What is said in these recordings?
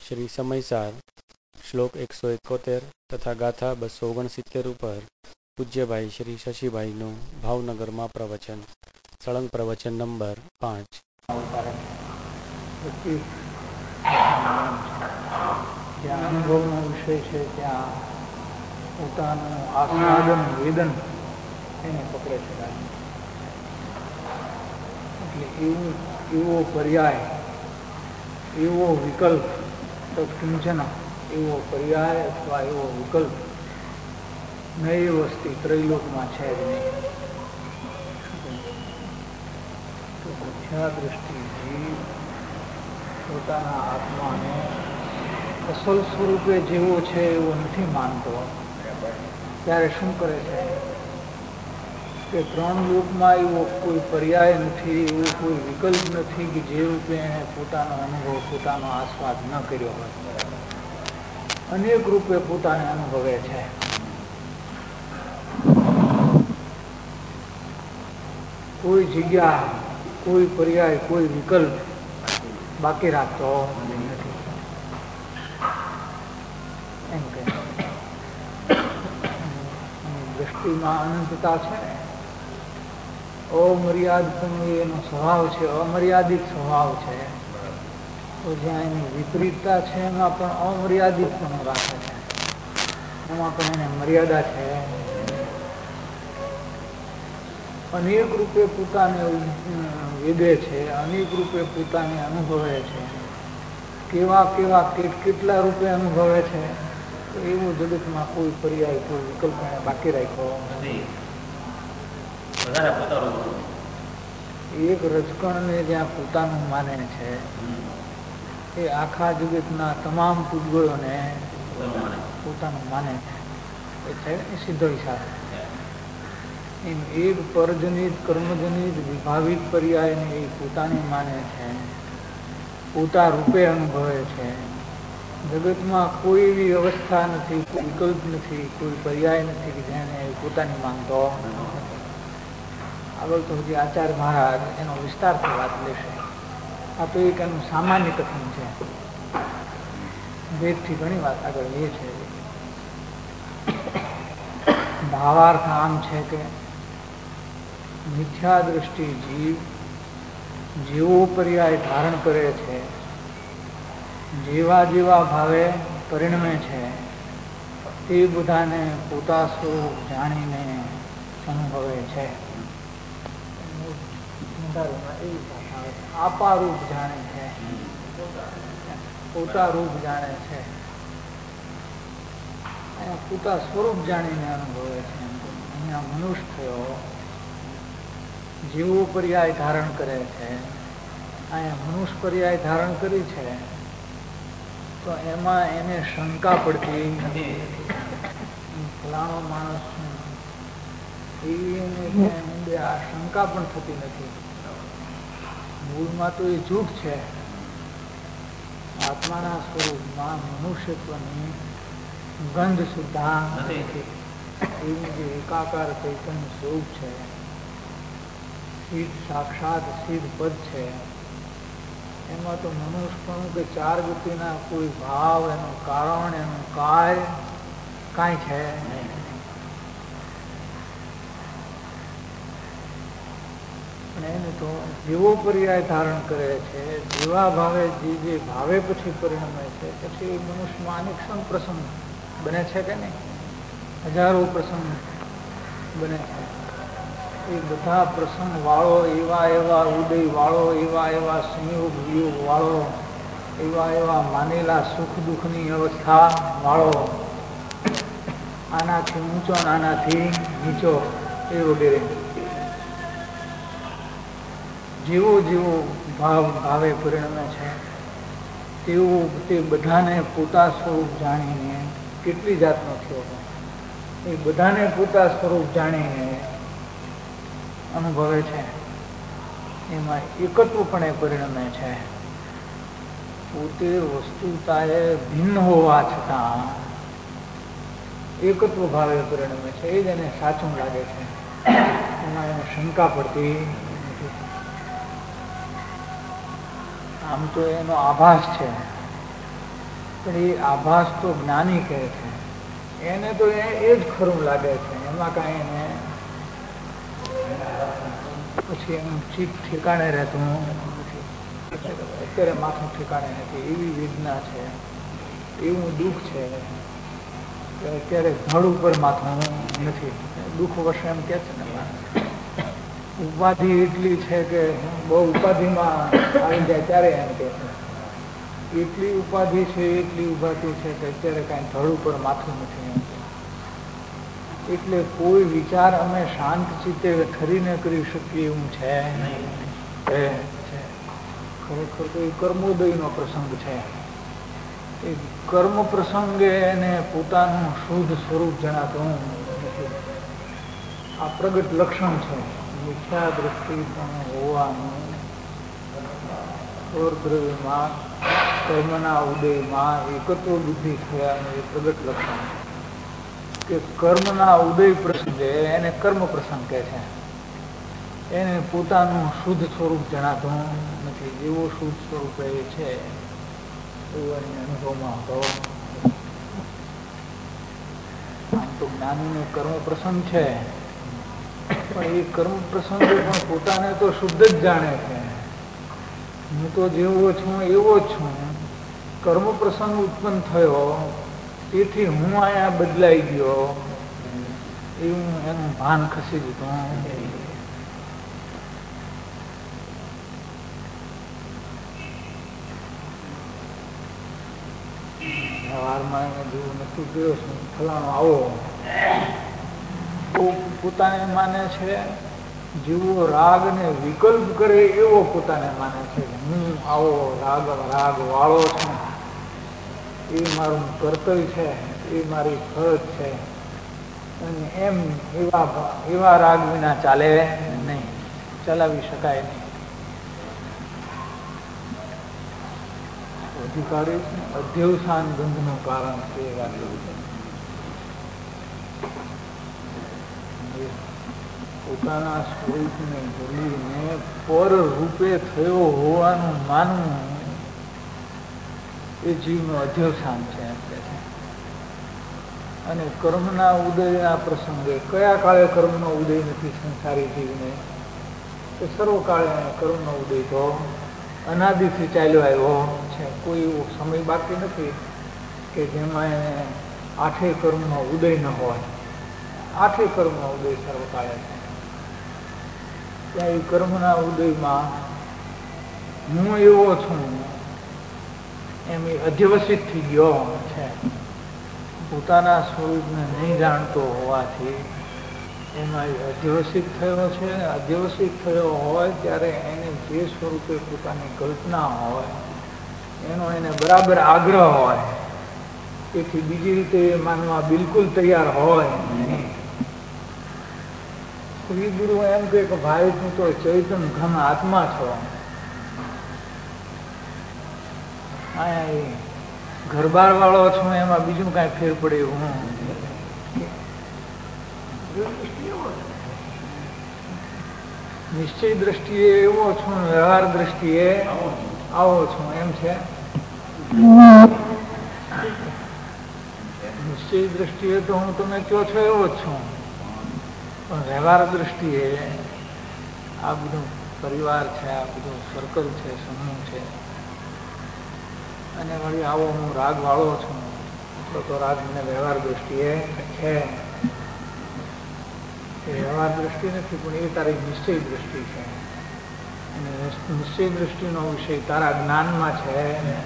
શ્રી સમયસાર શ્લોક 171 તથા ગાથા 269 ઉપર પૂજ્યભાઈ શ્રી શશીભાઈનું ભાવનગરમાં પ્રવચન. સળંગ પ્રવચન નંબર 5. જ્યાં અનુભવનો વિષય છે ત્યાં પોતાનું આસ્વાદન વેદન એને પકડે છે. એટલે એવો પર્યાય, એવો વિકલ્પ, તત્કિંચન એવો પર્યાય અથવા એવો વિકલ્પ નવી વસ્તી ત્રૈલોકમાં છે જ નહીં. તો મિથ્યા દૃષ્ટિથી પોતાના આત્માને અસલ સ્વરૂપે જેવો છે એવો નથી માનતો, ત્યારે શું કરે છે કે ત્રણ લોકમાં એવો કોઈ પર્યાય નથી, એવો કોઈ વિકલ્પ નથી કે જે રૂપે એને પોતાનો અનુભવ, પોતાનો આસ્વાદ ન કર્યો હોય. અનેક રૂપે પોતાને અનુભવે છે. કોઈ જગ્યા, કોઈ પર્યાય, કોઈ વિકલ્પ બાકી રાખતો નથી. એમ કે દ્રષ્ટિમાં અનંતતા છે, અમર્યાદિત એનો સ્વભાવ છે, અમર્યાદિત સ્વભાવ છે. તો જ્યાં એની વિપરીતતા છે એમાં પણ અમર્યાદિત પણ રાખે છે, એમાં પણ એને મર્યાદા છે. અનેક રૂપે પોતાને વેદે છે, અનેક રૂપે પોતાને અનુભવે છે. કેવા કેવા કેટલા રૂપે અનુભવે છે, તો એવું જગતમાં કોઈ પર્યાય, કોઈ વિકલ્પ એને બાકી રાખ્યો નથી. એક રજકણને જ્યાં પોતાનું માને છે, એ આખા જગતના તમામ પૂતગળોને પોતાનું માને છે. એ છે સિદ્ધ હિસાબ. એમ એક પરજનિત, કર્મજનિત, વિભાવિત પર્યાયને એ પોતાની માને છે, પોતા રૂપે અનુભવે છે. જગતમાં કોઈ એવી અવસ્થા નથી, કોઈ વિકલ્પ નથી, કોઈ પર્યાય નથી કે જેને પોતાની માનતો. આગળ તો હજી આચાર્ય મહારાજ એનો વિસ્તારથી વાત લેશે. આ તો એક એનું સામાન્ય કથન છે, વેદથી ઘણી વાત આગળ એ છે. ભાવાર્થ આમ છે કે મિથ્યા દૃષ્ટિ જીવ જેવો પર્યાય ધારણ કરે છે, જેવા જેવા ભાવે પરિણમે છે, તે બધાને પોતા સ્વરૂપ જાણીને અનુભવે છે. આપા રૂપ જાણે છે, પોતા રૂપ જાણે છે, પોતા સ્વરૂપ જાણીને અનુભવે છે. અહીંયા મનુષ્ય થયો જેવો પર્યાય ધારણ કરે છે, અહીંયા મનુષ્ય પર્યાય ધારણ કરી છે, તો એમાં એને શંકા પડતી નથી. ફલાણો માણસ એવી એને આ શંકા પણ થતી નથી. મૂળમાં તો એ જૂઠ છે. આત્માના સ્વરૂપમાં મનુષ્યત્વની ગંધ સુદ્ધા નથી. એવું જે એકાકાર ચૈતન્ય સ્વરૂપ છે, સિદ્ધ સાક્ષાત સિદ્ધ પદ છે, એમાં તો મનુષ્યપણું કે ચાર ગતિના કોઈ ભાવ, એનું કારણ, એનું કાંઈ છે નહીં. પણ એને તો જેવો પર્યાય ધારણ કરે છે, જેવા ભાવે જે ભાવે પછી પરિણમે છે, પછી મનુષ્યમાં અનેક પ્રસંગ બને છે કે નહીં, હજારો પ્રસંગ બને છે. એ બધા પ્રસંગ વાળો, એવા એવા ઉદય વાળો, એવા એવા સંયોગ વિયોગ વાળો, એવા એવા માનેલા સુખ દુઃખની અવસ્થા વાળો, આનાથી ઊંચો આનાથી નીચો એ વગેરે જેવો જેવો ભાવે પરિણમે છે, તેવું તે બધાને પોતા સ્વરૂપ જાણીને કેટલી જાતનો થયો, એ બધાને પોતા સ્વરૂપ જાણીને અનુભવે છે. એમાં એકત્વપણે પરિણમે છે. પોતે વસ્તુતાએ ભિન્ન હોવા છતાં એકત્વ ભાવે પરિણમે છે. એ જ એને સાચું લાગે છે. એમાં એને શંકા પડતી નથી. આમ તો એનો આભાસ છે, પણ એ આભાસ તો જ્ઞાની કહે છે, એને તો એ જ ખરું લાગે છે, એમાં કાંઈ એને પછી એનું ચિત્ત ઠેકાણે રહેતું નથી. અત્યારે માથું ઠેકાણે નથી, એવી વેદના છે, એવું દુઃખ છે કે અત્યારે ધડ ઉપર માથું નથી. દુઃખ વશે એમ કે છે ને, ઉપાધિ એટલી છે કે બહુ ઉપાધિમાં આવી જાય ત્યારે એમ કે છે એટલી ઉપાધિ છે, એટલી ઉપાધિ છે કે અત્યારે કાંઈ ધડ ઉપર માથું નથી એમ. એટલે કોઈ વિચાર અમે શાંત ચિત્તે ઠરીને કરી શકીએ એવું છે ખરેખર તો એ કર્મોદયનો પ્રસંગ છે. એ કર્મ પ્રસંગે એને પોતાનું શુદ્ધ સ્વરૂપ જણાતું નથી. આ પ્રગટ લક્ષણ છે મિથ્યા દ્રષ્ટિ પણ હોવાનું. સ્વર્દ્રવ્યમાં કર્મના ઉદયમાં એકત્વ બુદ્ધિ થયાનું એ પ્રગટ લક્ષણ કે કર્મના ઉદય પ્રસંગે એને કર્મ પ્રસંગ કહે છે. એને પોતાનું શુદ્ધ સ્વરૂપ જણાતું નથી. જેવો શુદ્ધ સ્વરૂપ એ છે એવું એને અનુભવમાં હતો. આમ તો જ્ઞાનીનો કર્મ પ્રસંગ છે, પણ એ કર્મ પ્રસંગે પણ પોતાને તો શુદ્ધ જ જાણે છે. હું તો જેવો છું એવો જ છું. કર્મ પ્રસંગ ઉત્પન્ન થયો તેથી હું અહીંયા બદલાઈ ગયો એવું એનું ભાન ખસી દીધું. વ્યવહારમાં એને જેવું નક્કી કર્યો છું ફલાણો આવો પોતાને માને છે. જેવો રાગ ને વિકલ્પ કરે એવો પોતાને માને છે. હું આવો રાગ વાળો છું, એ મારું કર્તવ્ય છે, એ મારી ફરજ છે, અને એમ એવા રાગ વિના ચાલે નહીં, ચલાવી શકાય નહીં. અધિકારી અધ્યવસાન ગંધનું કારણ છે. પોતાના સ્વરૂપને ભૂલીને પર રૂપે થયો હોવાનું માનવું એ જીવનું અધ્યવસાન છે. અને કર્મના ઉદયના પ્રસંગે કયા કાળે કર્મનો ઉદય નથી સંસારી જીવને, કે સર્વકાળે કર્મનો ઉદય તો અનાદિથી ચાલ્યો આવ્યો છે. કોઈ એવો સમય બાકી નથી કે જેમાં એને આઠે કર્મનો ઉદય ન હોય. આઠે કર્મનો ઉદય સર્વકાળે છે. ત્યાં એ કર્મના ઉદયમાં હું એવો છું એમ એ અધ્યવસિત થઈ ગયો છે. પોતાના સ્વરૂપને નહીં જાણતો હોવાથી એમાં એ અધ્યવસિત થયો છે. અધ્યવસિત થયો હોય ત્યારે એને જે સ્વરૂપે પોતાની કલ્પના હોય એનો એને બરાબર આગ્રહ હોય, તેથી બીજી રીતે માનવા બિલકુલ તૈયાર હોય નહીં. શ્રી ગુરુ એમ કહે કે ભાઈ તું તો ચૈતન ઘન આત્મા છો. અહીંયા ઘરબાર વાળો છું એમાં બીજું કાંઈ ફેર પડે એવું નિશ્ચય દ્રષ્ટિએ એવો છું, વ્યવહાર દ્રષ્ટિએ આવો છું એમ છે. નિશ્ચય દ્રષ્ટિએ તો હું તમે કહો છો એવો જ છું, પણ વ્યવહાર દ્રષ્ટિએ આ બધું પરિવાર છે, આ બધું સર્કલ છે, સમૂહ છે, અને વળી આવો હું રાગ વાળો છું એટલો તો રાગ મને વ્યવહાર દ્રષ્ટિએ છે. એ વ્યવહાર દ્રષ્ટિ નથી, પણ એ તારી નિશ્ચય દ્રષ્ટિ છે. અને નિશ્ચય દ્રષ્ટિનો વિષય તારા જ્ઞાનમાં છે.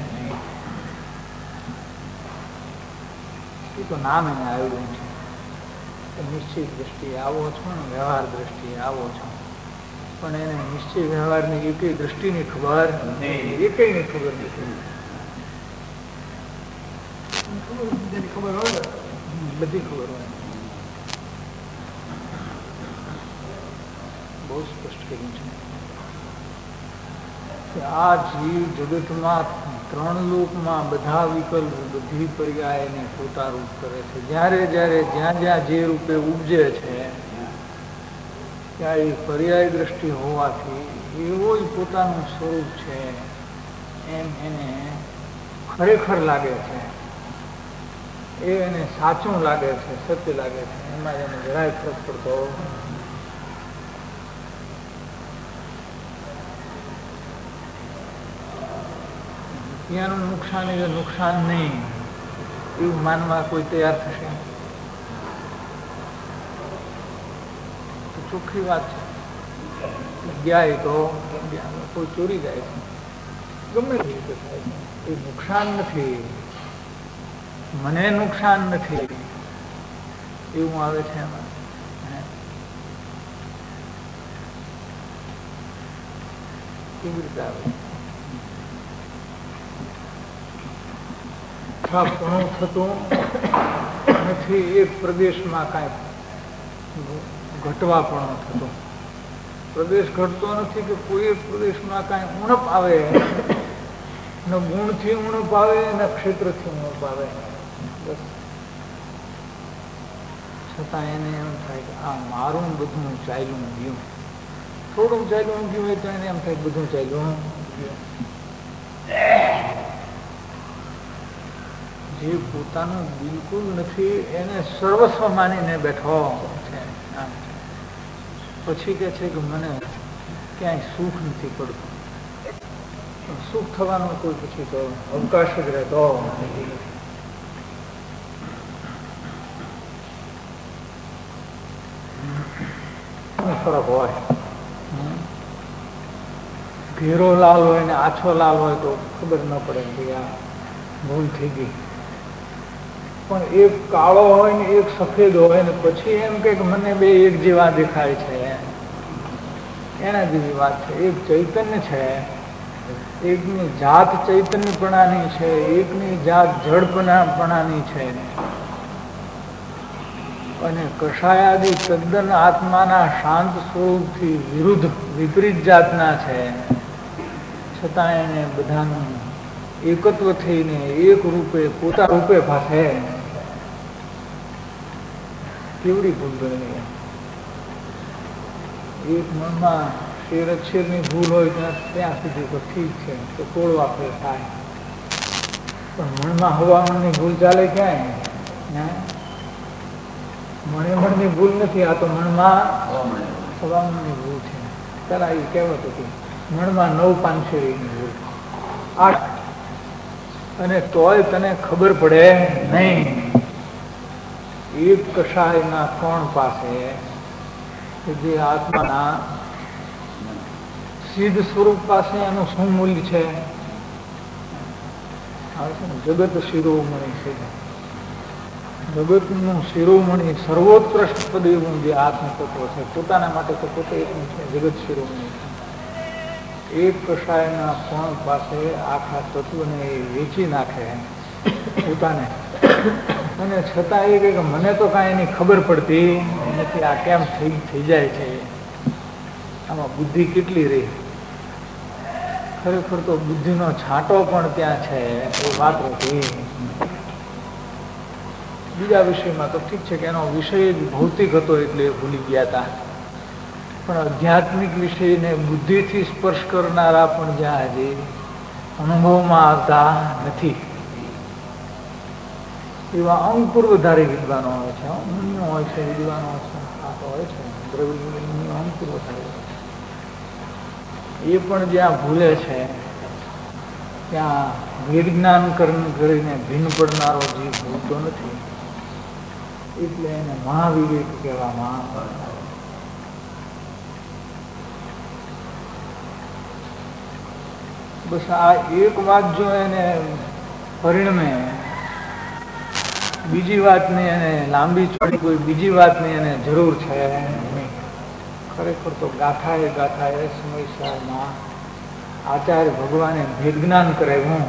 એ તો નામ એને આવ્યું છે નિશ્ચય દ્રષ્ટિએ આવો છો ને વ્યવહાર દ્રષ્ટિએ આવો છો, પણ એને નિશ્ચય વ્યવહારની એકેય દ્રષ્ટિની ખબર એકેયની ખબર નથી. ખબર હોય બધી ખબર હોય. બહુ સ્પષ્ટ કર્યું છે આ જીવ જગતમાં ત્રણ લોકમાં બધા વિકલ્પ બધી પર્યાય એને પોતારૂપ કરે છે. જ્યારે જ્યારે જ્યાં જ્યાં જે રૂપે ઉપજે છે ત્યાં એ પર્યાય દ્રષ્ટિ હોવાથી એવો જ પોતાનું સ્વરૂપ છે એમ એને ખરેખર લાગે છે, એ એને સાચું લાગે છે, સત્ય લાગે છે, એમાં એને જરાય ફરક પડતો. ત્યાંનું નુકસાન એ નુકસાન નહીં એવું માનવા કોઈ તૈયાર થશે? તો ચોખ્ખી વાત છે. ગયા તો કોઈ ચોરી જાય છે, ગમે તે રીતે થાય છે, એ નુકસાન નથી, મને નુકસાન નથી એવું આવે છે એમાં. કેવી રીતે આવે? ઘણું થતું નથી, એક પ્રદેશમાં કાંઈ ઘટવા પણ થતું. પ્રદેશ ઘટતો નથી કે કોઈ એક પ્રદેશમાં કાંઈ ઉણપ આવે, ન ગુણથી ઉણપ આવે ન ક્ષેત્રથી ઉણપ આવે, બસ. છતાં એને એમ થાય કે આ મારું બધું ચાલ્યું ગયું. થોડું ચાલ્યું ગયું હોય તો એને એમ થાય બધું ચાલ્યું ગયું. જે પોતાનું બિલકુલ નથી એને સર્વસ્વ માનીને બેઠો છે. પછી કે છે કે મને ક્યાંય સુખ નથી પડતું. સુખ થવાનો કોઈ પછી તો અવકાશ જ રહેતો ફરક હોય. ઘેરો લાલ હોય ને આછો લાલ હોય તો ખબર ન પડે કે આ ભૂલ થઈ ગઈ. પણ એક કાળો હોય ને એક સફેદ હોય ને પછી એમ કે મને બે એક જેવા દેખાય છે, એના જેવી વાત છે. એક ચૈતન્ય છે, એકની જાત ચૈતન્યપણાની છે, એકની જાત જડપણાની છે, અને કષાયાદી તદ્દન આત્માના શાંત સ્વરૂપથી વિરુદ્ધ વિપરીત જાતના છે. છતાં એને બધાનું એકત્વ થઈને એક રૂપે પોતા રૂપે ભાષે. કેવડી ભૂલ બની. એક મનમાં શેર અક્ષરની ભૂલ હોય ત્યાં સુધી તો ઠીક છે, તો તોડવા ફેર થાય. પણ મનમાં હવામાનની ભૂલ ચાલે ક્યાંય? મણિમણની ભૂલ નથી, આ તો મનમાં હવામાનની ભૂલ છે. પેલા એ કહેવત હતી, મણમાં 9 પાંચેરીની ભૂલ 8, અને તોય તને ખબર પડે નહીં. એક કષાયના કોણ પાસે જે આત્માના સિદ્ધ સ્વરૂપ પાસે એનું શું મૂલ્ય છે? જગત શિરોમણી છે, જગતનું શિરોમણી સર્વોત્કૃષ્ટ પદ એવું જે આત્મતત્વ છે, પોતાના માટે તો પોતે એટલું છે, જગત શિરોમણી છે. એક કષાયના કોણ પાસે આખા તત્વને વેચી નાખે પોતાને, અને છતાં એ કે મને તો કાંઈ એની ખબર પડતી નથી, આ કેમ થઈ જાય છે, આમાં બુદ્ધિ કેટલી રહી. ખરેખર તો બુદ્ધિનો છાંટો પણ ત્યાં છે એ વાત હતી. બીજા વિષયમાં તો ઠીક છે કે એનો વિષય જ ભૌતિક હતો એટલે ભૂલી ગયા હતા, પણ આધ્યાત્મિક વિષયને બુદ્ધિથી સ્પર્શ કરનારા પણ જ્યાં હજી અનુભવમાં આવતા નથી. એવા અંકુરવધારી વિદ્વાનો હોય છે, મુનિઓ હોય છે, વિદ્વાનો હોય છે, દ્રવિડ અંકુરવધારી એ પણ જ્યાં ભૂલે છે ત્યાં વિજ્ઞાન કરીને ભિન્ન પડનારો જીવ ભૂલતો નથી, એટલે એને મહાવિવેક કહેવામાં આવે. બસ આ એક વાત જો એને પરિણમે, બીજી વાતની એને લાંબી ચોડી કોઈ બીજી વાતની એને જરૂર છે નહીં. ખરેખર તો ગાથાએ સમયસારમાં આચાર્ય ભગવાને ભેદ જ્ઞાન કરાવ્યું.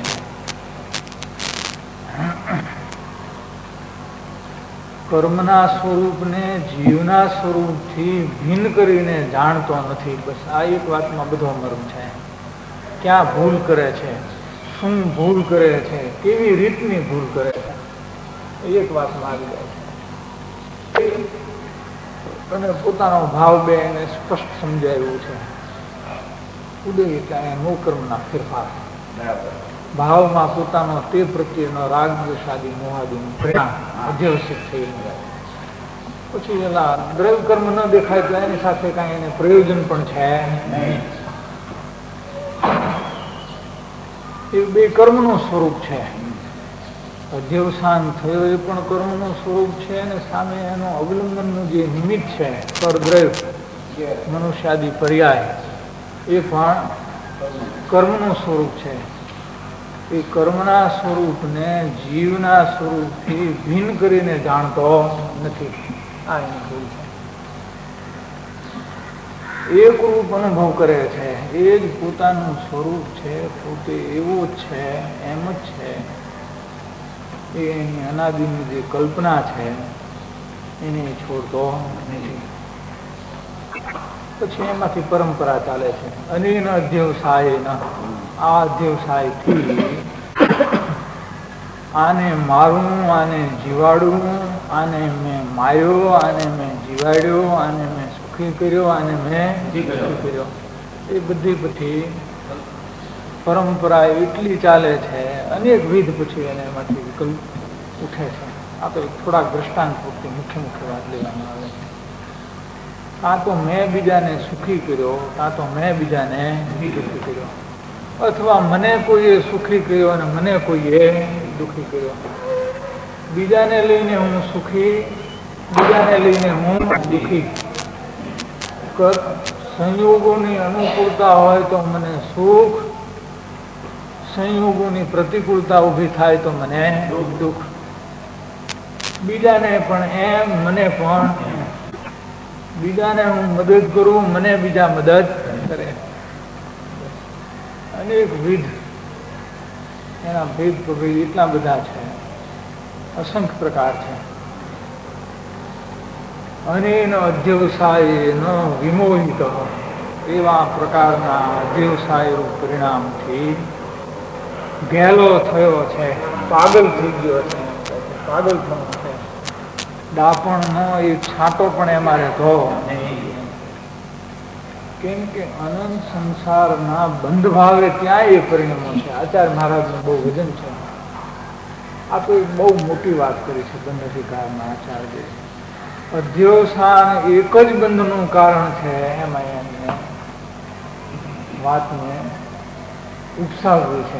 કર્મના સ્વરૂપને જીવના સ્વરૂપથી ભિન્ન કરીને જાણતો નથી. બસ આ એક વાતમાં બધો મર્મ છે. ક્યાં ભૂલ કરે છે, શું ભૂલ કરે છે, કેવી રીતની ભૂલ કરે છે, એક વાતમાં આવી જાય છે. અને પોતાનો ભાવ બે એને સ્પષ્ટ સમજાયું છે. ઉદય એટલે નોકર્મના ફેરફાર, ભાવમાં પોતાનો તે પ્રત્યેનો રાગ દ્વેષાદી મોહાદીનું પરિણામ અધ્યવસિત થયેલું રહે. પછી એલા દ્રવ્ય કર્મ ન દેખાય તો એની સાથે કાંઈ એને પ્રયોજન પણ છે નહીં. એ બે કર્મનું સ્વરૂપ છે. અધ્યવસાન થયો એ પણ કર્મનું સ્વરૂપ છે અને સામે એનું અવલંબનનું જે નિમિત્ત છે પરદ્રવ્ય મનુષ્યાદિ પર્યાય એ પણ કર્મનું સ્વરૂપ છે. એ કર્મના સ્વરૂપને જીવના સ્વરૂપથી ભિન્ન કરીને જાણતો નથી. આ એનું ભૂલ છે. એક રૂપ અનુભવ કરે છે. એ જ પોતાનું સ્વરૂપ છે, પોતે એવો જ છે, એમ જ છે. એ એની અનાદિની જે કલ્પના છે એને છોડતો નથી. પછી એમાંથી પરંપરા ચાલે છે. અનેન અધ્યવસાય આ અધ્યવસાયથી આને મારું, આને જીવાડું, આને મેં માર્યો, આને મેં જીવાડ્યો, આને મેં સુખી કર્યો, આને મેં દુઃખી કર્યો. એ બધી પછી પરંપરા એટલી ચાલે છે, અનેકવિધ પછી એને એમાંથી વિકલ્પ ઉઠે છે. આ તો થોડાક દ્રષ્ટાંત પૂરતી મુખ્ય વાત લેવામાં આવે છે. કાં તો મેં બીજાને સુખી કર્યો, કાં તો મેં બીજાને દુઃખી કર્યો, અથવા મને કોઈએ સુખી કર્યો અને મને કોઈએ દુઃખી કર્યો. બીજાને લઈને હું સુખી, બીજાને લઈને હું દુઃખી. સંયોગોની અનુકૂળતા હોય તો મને સુખ, સંયોગોની પ્રતિકૂળતા ઊભી થાય તો મને દુઃખ. બીજાને પણ એમ, મને પણ એમ. બીજાને હું મદદ કરું, મને બીજા મદદ કરે. અનેકવિધ એના ભેદ પ્રભેદ એટલા બધા છે, અસંખ્ય પ્રકાર છે. અનેન અધ્યવસાય ન વિમોહિત એવા પ્રકારના અધ્યવસાયનું પરિણામથી ઘેલો થયો છે, પાગલ થઈ ગયો છે. પાગલ થયો છે. ડાપણનો એ છાંટો પણ એમાં રહેતો નહીં. કેમ કે અનંત સંસારના બંધ ભાવે ત્યાં એ પરિણામો છે. આચાર્ય મહારાજનું બહુ વજન છે. આ તો એક બહુ મોટી વાત કરી છે બંધ અધિકારના આચાર્ય. અધ્યવસાન એક જ બંધનું કારણ છે. એમાં એમને વાતને ઉપસાવવી છે.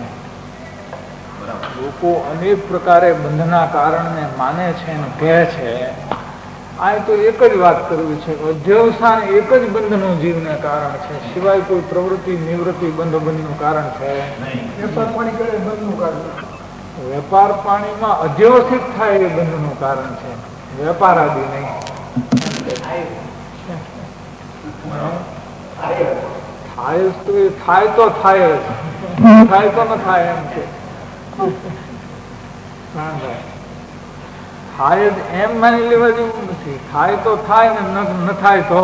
લોકો અનેક પ્રકારે બંધના કારણને માને છે અને કહે છે. આ તો એક જ વાત કરવી છે. અધ્યવસાન એક જ બંધનું જીવને કારણ છે, સિવાય કોઈ પ્રવૃત્તિ નિવૃત્તિ બંધનું કારણ છે વેપાર પાણી કરે બંધનું કારણ. વેપાર પાણીમાં અધ્યવસિત થાય એ બંધનું કારણ છે, વેપાર આદિ નહીં. થાય તો એ થાય તો થાય જ, થાય તો ન થાય એમ છે. થાય જ એમ માની લેવા જેવું નથી. થાય તો થાય ને ન થાય તો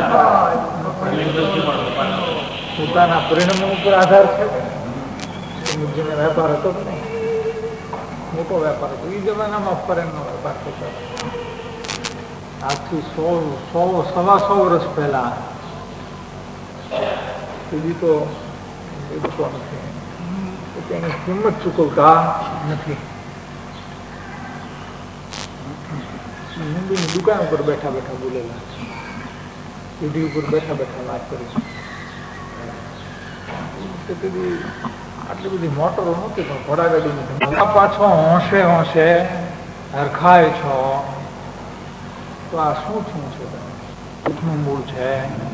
પોતાના પરિણામો ઉપર આધાર છે. જેને વેપાર હતો કે નહીં, મોટો વેપાર હતો. એ જમાનામાં ફરેનનો વેપાર થતો. આજથી 100-125 વર્ષ પહેલા. સુધી તો એ લોકો નથી, તેની કિંમત ચૂકવતા નથી. મુંબઈની દુકાન ઉપર બેઠા બેઠા બોલેલા, સીડી ઉપર બેઠા બેઠા વાત કરીશું. આટલી બધી મોટરો નહોતી, પણ ઘોડાગાડી પાછો હોંશે હોંશે હરખાય છો તો આ શું થયું છે? દુઃખનું મૂળ છે.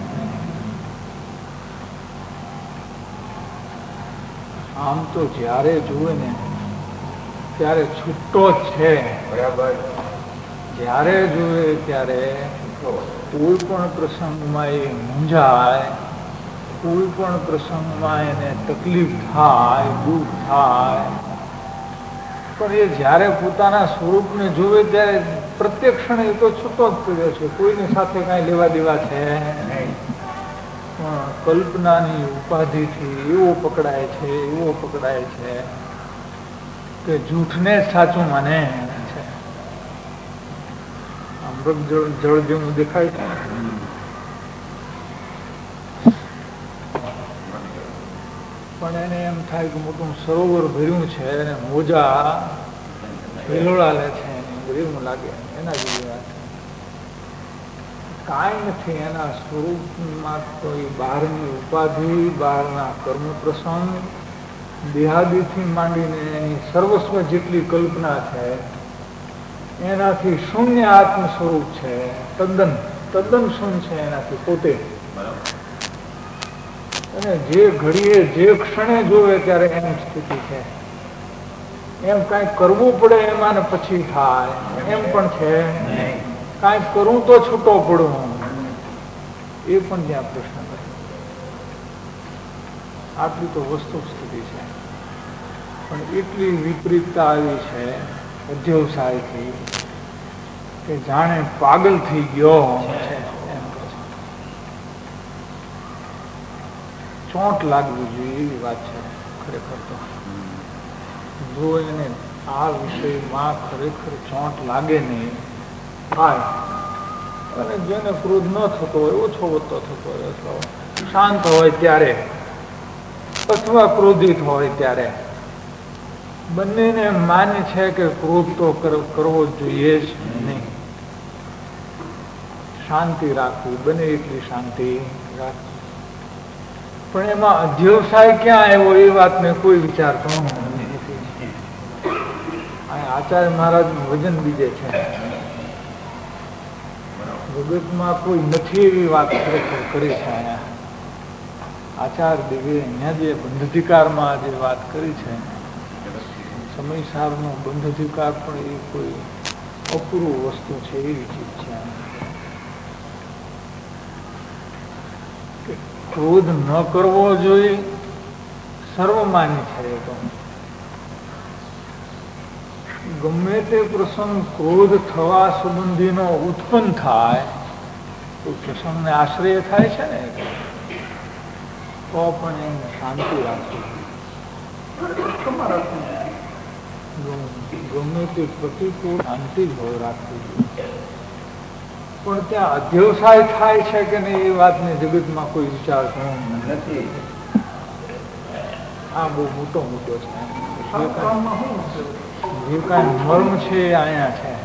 આમ તો જ્યારે જુએ ને ત્યારે છૂટો જ છે. બરાબર. જ્યારે જુએ ત્યારે કોઈ પણ પ્રસંગમાં એ મૂંઝાય, કોઈ પણ પ્રસંગમાં એને તકલીફ થાય, દુઃખ થાય, પણ એ જ્યારે પોતાના સ્વરૂપને જોવે ત્યારે પ્રત્યેક ક્ષણે એ તો છૂટો જ પડ્યો છે. કોઈની સાથે કાંઈ લેવા દેવા છે નહીં. પણ કલ્પનાની ઉપાધિથી એવો પકડાય છે, એવો પકડાય છે કે જૂઠને સાચું માને છે. અમૃત જળ જેવું દેખાય છે. પણ એને એમ થાય કે મોટું સરોવર ભર્યું છે અને મોજા હિલોળા લે છે એવું લાગે. એના જેવી વાત કાંઈ નથી. એના સ્વરૂપમાં કોઈ બહારની ઉપાધિ, બહારના કર્મ પ્રસંગ, દેહાદિથી માંડીને એની સર્વસ્વ જેટલી કલ્પના છે એનાથી શૂન્ય આત્મ સ્વરૂપ છે. તદ્દન તદ્દન શૂન્ય છે એનાથી પોતે. અને જે ઘડીએ જે ક્ષણે જોવે ત્યારે એની સ્થિતિ છે. એમ કાંઈ કરવું પડે એમાં ને પછી થાય એમ પણ છે. કાંઈ કરું તો છૂટો પડવું એ પણ ત્યાં પ્રશ્ન કરે. આટલી તો વસ્તુ સ્થિતિ છે. પણ એટલી વિપરીતતા આવી છે અધ્યવસાયથી કે જાણે પાગલ થઈ ગયો છે. ચોંટ લાગવી જોઈએ એવી વાત છે ખરેખર તો. જો એને આ વિષયમાં ખરેખર ચોંટ લાગે નહીં થાય, અને જેને ક્રોધ ન થતો હોય, ઓછો વધતો થતો હોય, અથવા શાંત હોય ત્યારે અથવા ક્રોધિત હોય ત્યારે, બંનેને માન્ય છે કે ક્રોધ તો કરવો જોઈએ જ નહીં. શાંતિ રાખવી બને એટલી શાંતિ રાખવી. પણ એમાં અધ્યવસાય ક્યાં આવ્યો એ વાતને કોઈ વિચારતો નથી. આચાર્ય મહારાજ વજન બીજે છે. જગતમાં કોઈ નથી એવી વાત ખરેખર કરી છે. અહીંયા આચાર્ય દેવે અહીંયા જે બંધાધિકારમાં જે વાત કરી છે, સમયસારનો બંધાધિકાર પણ એ કોઈ અપૂર્વ વસ્તુ છે એવી ચીજ છે. ક્રોધ ન કરવો જોઈએ સર્વમાન્ય છે. એ તો ગમે તે પ્રસંગ ક્રોધ થવા સંબંધીનો ઉત્પન્ન થાય તો પ્રસંગને આશ્રય થાય છે ને, તો પણ એને શાંતિ રાખવી. ગમે તે પ્રતિકૂળ શાંતિ જ હોય રાખવી. પણ ત્યાં અધ્યવસાય થાય છે કે નહીં એ વાતને જગતમાં કોઈ વિચારતો નથી. આ બહુ મોટો મુદ્દો છે. જે કાંઈ મર્મ છે એ અહીંયા છે.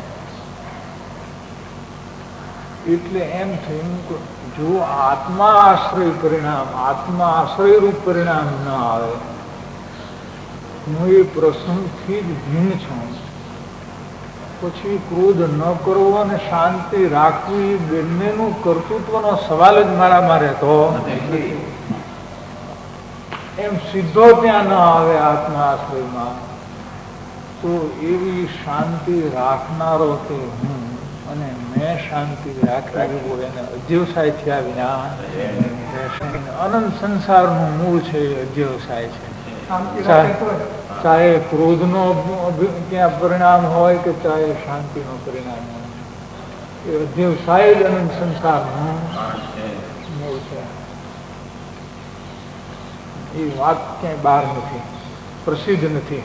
એટલે એમ થયું કે જો આત્મા આશ્રય પરિણામ, આત્મા આશ્રયરૂપ પરિણામ ન આવે, હું એ પ્રસંગથી જ ભિન્ન છું, પછી ક્રોધ ન કરવો અને શાંતિ રાખવી બંનેનું કર્તૃત્વનો સવાલ જ મારામાં રહેતો નથી. એમ સીધો ત્યાં ન આવે આત્મા આશ્રયમાં, તો એવી શાંતિ રાખનારો તે હું અને મેં શાંતિ રાખી હોય એને અધ્યવસાય થયા વિના અનંત સંસારનું મૂળ છે એ અધ્યવસાય છે. ચાહે ક્રોધનો ત્યાં પરિણામ હોય કે ચાહે શાંતિનો પરિણામ હોય, એ અધ્યવસાય જ અનંત સંસારનું મૂળ છે. એ વાત ક્યાંય બહાર નથી, પ્રસિદ્ધ નથી.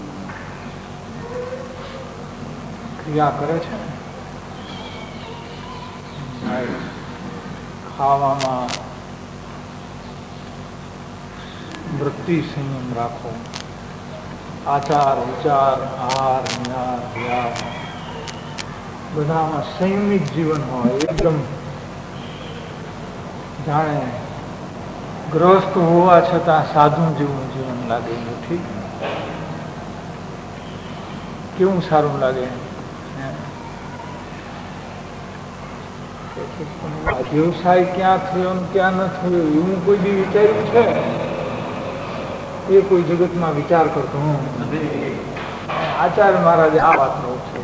ક્રિયા કરે છે ને, ખાવામાં વૃત્તિ સંયમ રાખો, આચાર વિચાર આહાર નિહાર વ્યાર બધામાં સંયમિત જીવન હોય. એકદમ જાણે ગ્રસ્ત હોવા છતાં સાધુ જેવું જીવન લાગે નથી. કેવું સારું લાગે. વ્યવસાય ક્યાં થયો ને ક્યાં ન થયો એવું કોઈ બી વિચાર્યું છે? એ કોઈ જગતમાં વિચાર કરતો નથી. આચાર્ય મહારાજે આ વાતનો ઉત્સવ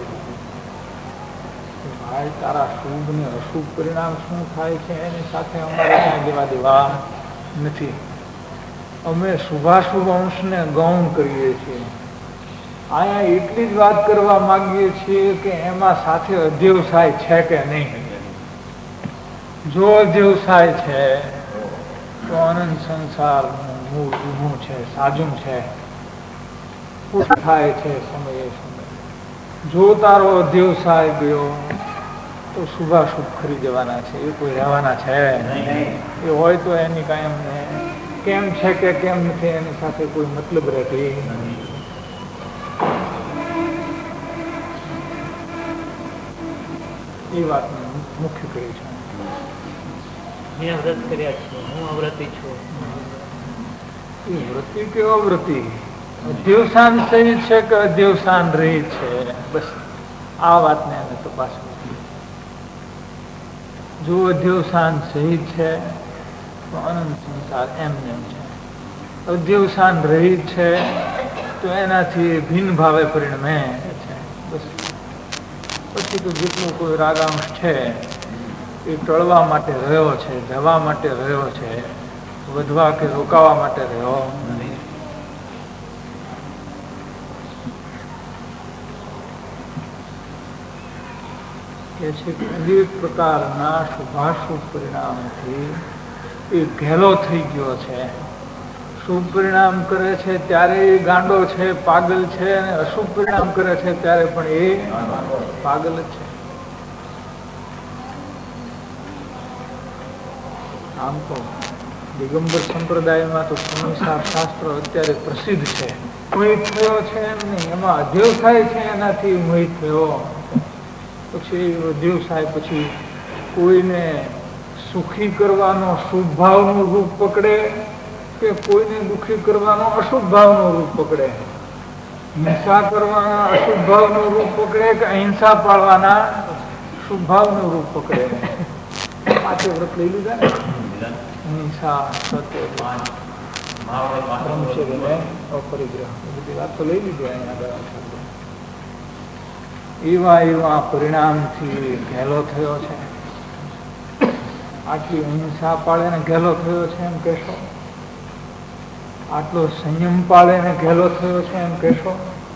ભાઈ તારા શુભ ને અશુભ પરિણામ શું થાય છે એની સાથે અમારે ક્યાં લેવા દેવા નથી. અમે શુભાશુભ અંશને ગૌણ કરીએ છીએ. અહીંયા એટલી જ વાત કરવા માંગીએ છીએ કે એમાં સાથે અધ્યવસાય છે કે નહીં. જો અધ્યવસાય છે તો અનંત સંસારનું મૂળ ઊભું છે, સાજું છે, થાય છે સમયે સમયે. જો તારો અધ્યવસાય ગયો તો શુભાશુભ ખરી જવાના છે, એ કોઈ રહેવાના છે. એ હોય તો એની કાંઈ અમને કેમ છે કે કેમ નથી એની સાથે કોઈ મતલબ રહેતી એ વાતને મુખ્ય કરી છે. મેં વ્રત કર્યા છે, હું અવ્રતી છું. એ વ્રતિ કે અવ્રતિ, અધ્યવસાન સહિત છે કે અધ્યવસાન રહિત છે, બસ આ વાતને અમે તપાસવી. જો અધ્યવસાન સહિત છે તો અનંત સંસાર એમને એમ છે. અધ્યવસાન રહિત છે તો એનાથી ભિન્ન ભાવે પરિણમે છે. બસ પછી તો જેટલું કોઈ રાગાંશ છે એ ટળવા માટે રહ્યો છે, જવા માટે રહ્યો છે, વધવા કે રોકાવા માટે રહ્યો નથી. કે છે કે અનેક પ્રકારના શુભાશુભ પરિણામથી એ ઘેલો થઈ ગયો છે. શુભ પરિણામ કરે છે ત્યારે એ ગાંડો છે, પાગલ છે, અને અશુભ પરિણામ કરે છે ત્યારે પણ એ પાગલ જ છે. આમ તો દિગંબર સંપ્રદાયમાં તો સંસાર શાસ્ત્ર અત્યારે પ્રસિદ્ધ છે. મોહિત થયો છે એમ નહીં, એમાં અધ્યવસાય છે એનાથી મોહિત થયો. પછી અધ્યવસાય પછી કોઈને સુખી કરવાનો શુભ ભાવનું રૂપ પકડે કે કોઈને દુઃખી કરવાનો અશુભ ભાવનું રૂપ પકડે, હિંસા કરવાના અશુભ ભાવનું રૂપ પકડે કે અહિંસા પાળવાના શુભ ભાવનું રૂપ પકડે. પાંચે વ્રત લઈ લીધા ને, હિંસા, સત્ય, બ્રહ્મચર્ય, અપરિગ્રહ, બધી વાત તો લઈ લીધી અહીંયા આગળ. એવા એવા પરિણામથી ઘેલો થયો છે. આટલી અહિંસા પાળે ને ઘેલો થયો છે એમ કહેશો? આટલો સંયમ પાળે ને ઘેલો થયો છે એમ કહેશો?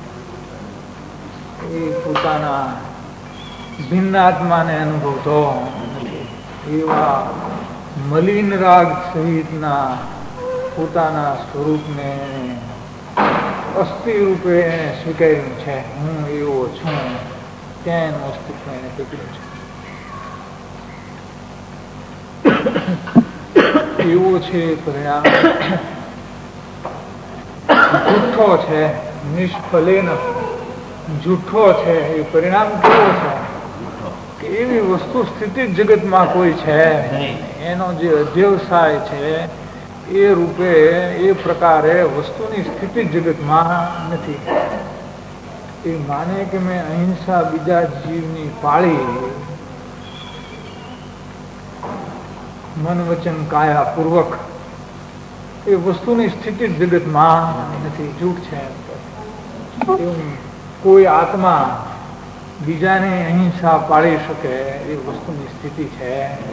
એ પોતાના ભિન્ન આત્માને અનુભવતો નથી. એવા મલિન રાગ સહિતના પોતાના સ્વરૂપને અસ્થિ રૂપે સ્વીકાર્યું છે. હું એવો છું ત્યાં એનું અસ્તિત્વ એને પકડ્યું છે. એવો છે પરિણામ જૂઠો છે, નિષ્ફલેન જૂઠો છે. એ પરિણામ કેવો છે કે એવી વસ્તુ સ્થિતિ જગતમાં કોઈ છે, એનો જે અધ્યવસાય છે એ રૂપે એ પ્રકારે વસ્તુની સ્થિતિ જગતમાં નથી. એ માને કે મેં અહિંસા બીજા જીવની પાળી મન વચન કાયા પૂર્વક, એ વસ્તુની સ્થિતિ જગતમાં નથી, જૂઠ છે. એવું કોઈ આત્મા બીજાને અહિંસા પાળી શકે એ વસ્તુની સ્થિતિ છે.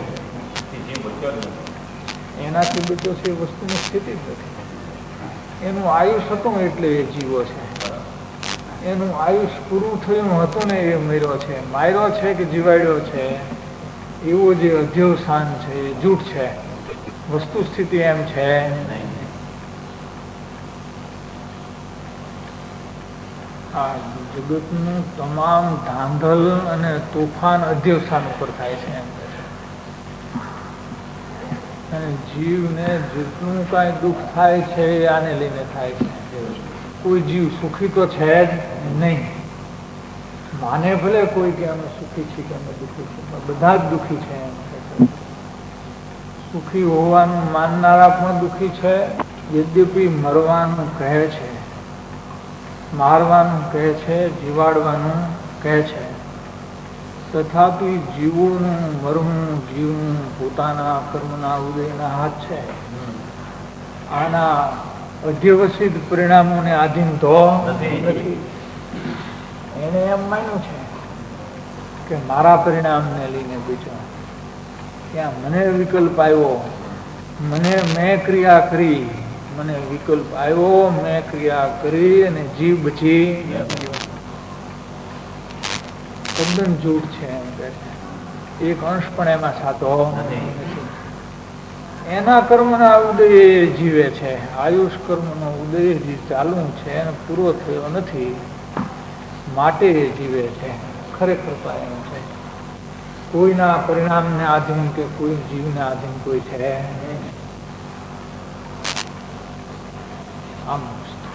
એનાથી બચ્યો છે એ વસ્તુની સ્થિતિ જ નથી. એનું આયુષ હતું એટલે એ જીવો છે. એનું આયુષ પૂરું થયું હતું ને એ મર્યો છે. માર્યો છે કે જીવાડ્યો છે, એવો જે અધ્યવસાન છે એ જૂઠ છે. વસ્તુ સ્થિતિ એમ છે. આ જગતનું તમામ ધાંધલ અને તોફાન અધ્યવસાન ઉપર થાય છે. અને જીવને જેટલું કાંઈ દુઃખ થાય છે એ આને લઈને થાય છે. કોઈ જીવ સુખી તો છે જ નહીં. માને ભલે કોઈ કે અમે સુખી છીએ કે અમે દુઃખી છીએ, બધા જ દુઃખી છે. સુખી હોવાનું માનનારા પણ દુઃખી છે. યદ્યપી મરવાનું કહે છે, મારવાનું કહે છે, જીવાડવાનું કહે છે, તથાપી જીવોનું મરવું જીવવું પોતાના કર્મના ઉદયના હાથ છે. આના અધ્યવસિત પરિણામોને આધીન તો નથી. એને એમ માન્યું છે કે મારા પરિણામને લઈને બીજો ત્યાં મને વિકલ્પ આવ્યો, મેં ક્રિયા કરી, મને વિકલ્પ આવ્યો, મેં ક્રિયા કરી અને જીવ બચી. તદ્દન જૂઠ છે એમ કે છે. એક અંશ પણ એમાં સાચો નથી. એના કર્મના ઉદય જીવે છે. આયુષ કર્મનો ઉદય ચાલુ છે અને પૂરો થયો નથી, માટે જીવે છે. ખરેખર તો એમ છે કોઈના પરિણામને આધીન કે કોઈ જીવને આધીન કોઈ છે.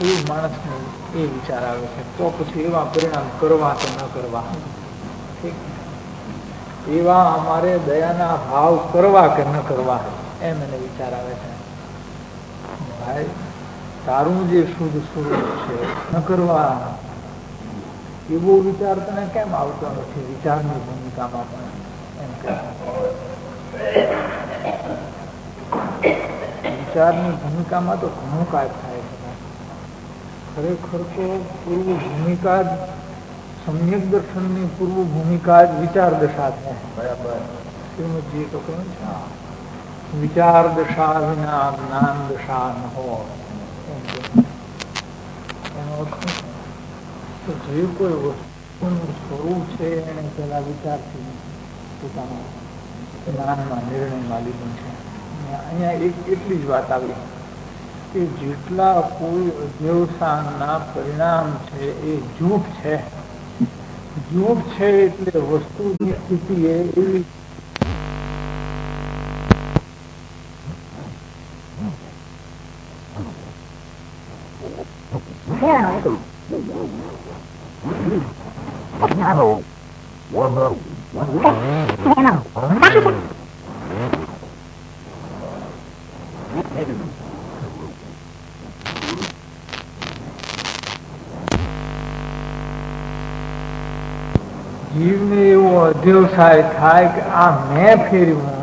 એવું માણસને એ વિચાર આવે છે. તો પછી એવા પરિણામ કરવા કે ન કરવા, ઠીક, એવા અમારે દયાના ભાવ કરવા કે ન કરવા, એમ એને વિચાર આવે છે. ભાઈ તારું જે શુદ્ધ સ્વરૂપ છે ન કરવા, એવો વિચાર તને કેમ આવતો નથી વિચારની ભૂમિકામાં પણ, એમ કે વિચારની ભૂમિકામાં તો ઘણું કાંઈ થાય છે. ખરેખર તો પૂર્વ ભૂમિકા જ સમ્યક દર્શનની પૂર્વ ભૂમિકા જ વિચાર દશા છે. બરાબર, શ્રીમદજીએ તો કહ્યું છે વિચાર દશા વિના જ્ઞાન દશા ન હોય. એનો અર્થ તો જે કોઈ વસ્તુનું સ્વરૂપ છે એને પેલા વિચારથી પોતાના જ્ઞાનમાં નિર્ણયમાં લીધું છે. અહીંયા એટલી જ વાત આવી કે જેટલા કોઈ અધ્યવસાનના પરિણામ છે એ જૂઠ છે. જૂઠ છે એટલે વસ્તુની સ્થિતિ એવી જીવને એવો અધ્યવસાય થાય કે આ મેં ફેર્યું.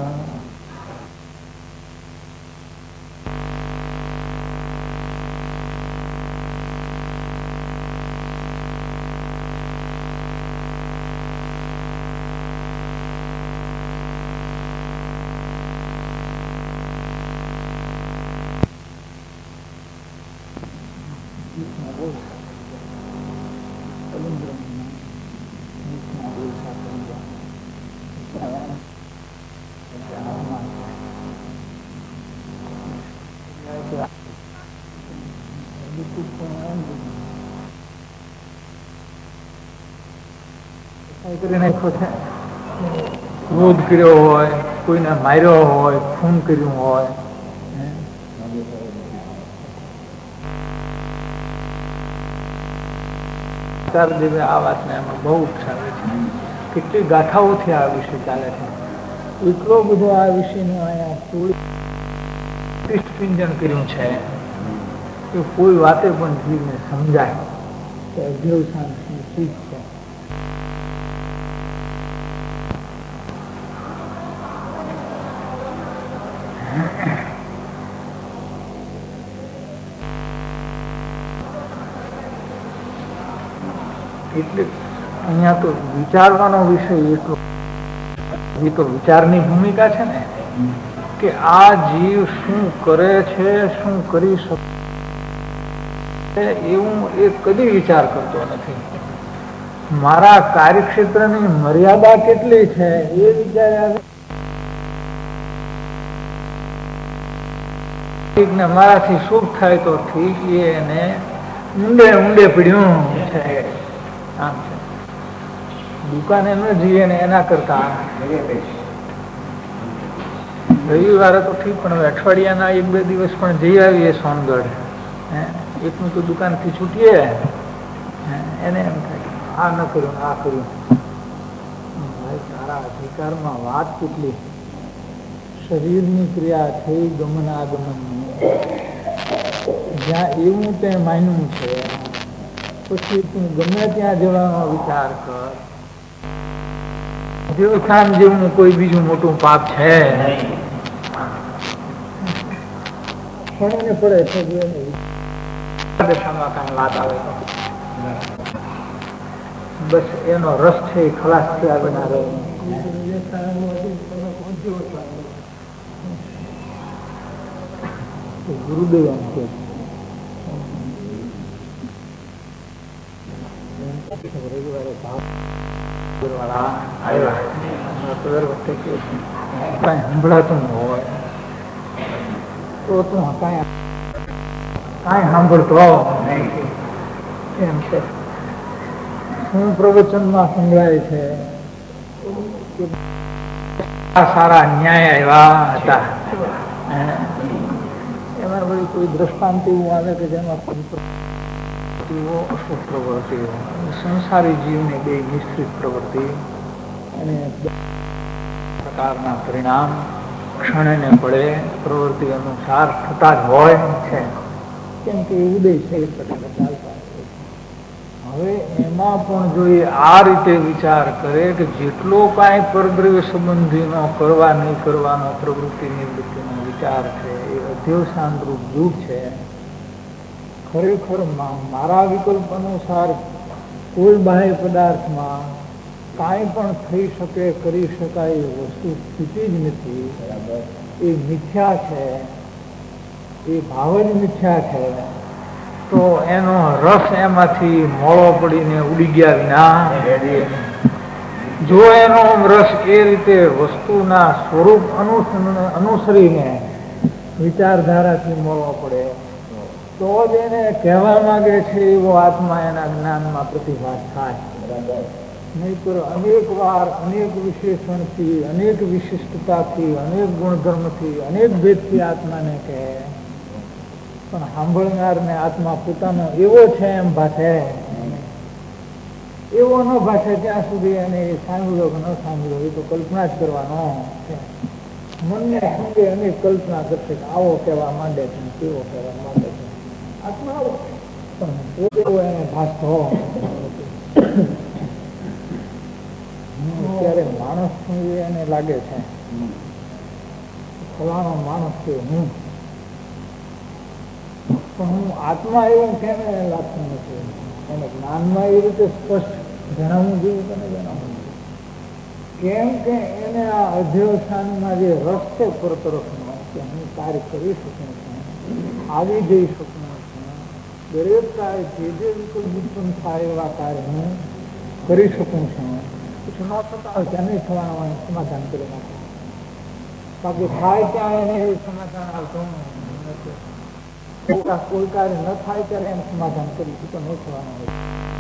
ક્રોધ કર્યો હોય, કોઈને માર્યો હોય, ખૂન કર્યું હોય, દેવે આ વાતને એમાં બહુ ઉઠાવે છે. કેટલી ગાથાઓથી આ વિષય ચાલે છે. એટલો બધો આ વિષયનું અહીંયા પિંજન કર્યું છે કે કોઈ વાતે પણ જીવને સમજાય કે અધ્યવસાન શું ચીજ છે. એટલે અહીંયા તો વિચારવાનો વિષય એટલો, એ તો વિચારની ભૂમિકા છે ને કે આ જીવ શું કરે છે, શું કરી શકે એવું એ કદી વિચાર કરતો નથી. મારા કાર્યક્ષેત્રની મર્યાદા કેટલી છે એ વિચાર આવે. મારાથી શુભ થાય તો ઠીક, એને ઊંડે ઊંડે પીડ્યું છે. આમ છે, દુકાને ન જઈએ ને એના કરતા રવિવારે તો ઠીક, પણ હવે અઠવાડિયાના 1-2 દિવસ પણ જઈ આવીએ સોનગઢ, એકનું તો દુકાનથી છૂટીએ, એને એમ થાય આ ન કર્યું આ કર્યું. ભાઈ તારા અધિકારમાં વાત કેટલી, શરીરની ક્રિયા થઈ ગમનાગમનની, જ્યાં એવું તે માન્યું છે પછી તું ગમે ત્યાં જવાનો વિચાર કર. દેવસ્થાન જેવું કોઈ બીજું મોટું પાપ છે પડે છે. દશામાં કાંઈ વાત આવે તો બસ એનો રસ છે એ ખલાસ થયા વિના રહે. ગુરુદેવ એમ કે રવિવારે સંભળાતું હોય તો તું કાંઈ સાંભળતો એમ છે. શું પ્રવચનમાં સંભળાય છે કે સારા ન્યાય આવ્યા હતા. એમાં કોઈ દ્રષ્ટાંત એવું આવે કે જેમાં પ્રવૃત્તિઓ, અશુભ પ્રવૃત્તિઓ, સંસારી જીવની બે મિશ્રિત પ્રવૃત્તિ અને પ્રકારના પરિણામ ક્ષણને પડે પ્રવૃત્તિ અનુસાર થતા જ હોય છે, કેમ કે ઉદય છે એ પ્રકારે ચાલતા હોય. હવે એમાં પણ જો એ આ રીતે વિચાર કરે કે જેટલો કાંઈ પરદ્રવ્ય સંબંધીનો કરવા નહીં કરવાનો પ્રવૃત્તિ નિવૃત્તિનો વિચાર છે એ અધ્યવસાનરૂપ દુઃખ છે. ખરેખર મારા વિકલ્પ અનુસાર કોઈ બાહ્ય પદાર્થમાં કાંઈ પણ થઈ શકે, કરી શકાય એ વસ્તુ સ્થિતિ જ નથી. એ મિથ્યા છે, એ ભાવ જ મિથ્યા છે. તો એનો રસ એમાંથી મોળો પડીને ઉડી ગયા વિના, જો એનો રસ એ રીતે વસ્તુના સ્વરૂપ અનુસરીને વિચારધારાથી મોળો પડે તો જ એને કહેવા માંગે છે એવો આત્મા એના જ્ઞાનમાં પ્રતિભાસ થાય. નહીંતર અનેક વાર અનેક વિશેષણથી, અનેક વિશિષ્ટતાથી, અનેક ગુણધર્મથી, અનેક ભેદથી આત્માને કહે, પણ સાંભળનારને આત્મા પોતાનો એવો છે એમ ભાષે, એવો ન ભાષે ત્યાં સુધી એને સાંભળ્યો કે ન સાંભળ્યો એ તો કલ્પના જ કરવાનો છે. મનને સંગે અનેક કલ્પના કરશે કે આવો કહેવા માંડે છે, કેવો કહેવા માંડે છે. આત્મા પણ એવો એને ભાષતો અત્યારે માણસ એને લાગે છે ફલાણો માણસ છે હું, પણ હું આત્મા એવું કેમ લાગતું નથી. એને જ્ઞાનમાં એ રીતે સ્પષ્ટ જણાવવું જોઈએ તને જણાવવું, કેમ કે એને આ અધ્યવસાનમાં જે રસ છે પરતરફનો કે હું કાર્ય કરી શકું છું, આવી જઈ શકું છું, દરેક કાર્ય જે વિકલ્પ ઉત્પન્ન થાય એવા કાર્ય હું કરી શકું છું. પછી ન થતા હોય ત્યાં નહીં થવાનું હોય સમાધાન કરી નાખે, બાકી થાય ત્યાં એને સમાધાન આવતું નથી. કોઈ કાર્ય ન થાય ત્યારે એને સમાધાન કરી તો નહીં થવાનું હોય.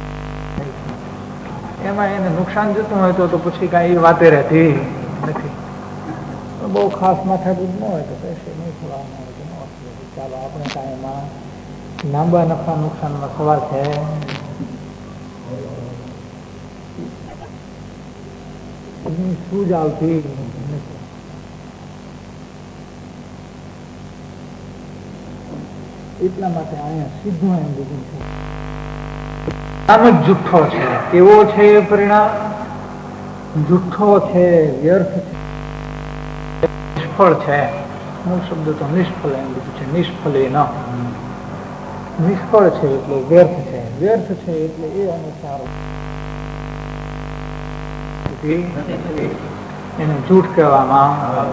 એમાં એને નુકસાન જતું હોય તો પછી કાંઈ એ વાતે રહેતી નથી. બહુ ખાસ માથાકૂટ ન હોય તો કહેશે નહીં થવાનું હોય તો ન હોય. ચાલો આપણે કાંઈ એમાં લાંબા નફા નુકસાનમાં સવાલ છે. સૂઝ આવતી એટલા માટે અહીંયા સીધું એમ લીધું છે. આમ જ જુઠ્ઠો છે. કેવો છે એ પરિણામ? જુઠ્ઠો છે, વ્યર્થ છે, નિષ્ફળ છે. મૂળ શબ્દ તો નિષ્ફળ એમ લીધું છે. નિષ્ફળે ન, નિષ્ફળ છે એટલે વ્યર્થ છે, વ્યર્થ છે એટલે એ અનુસાર એને જૂઠ કહેવામાં આવે.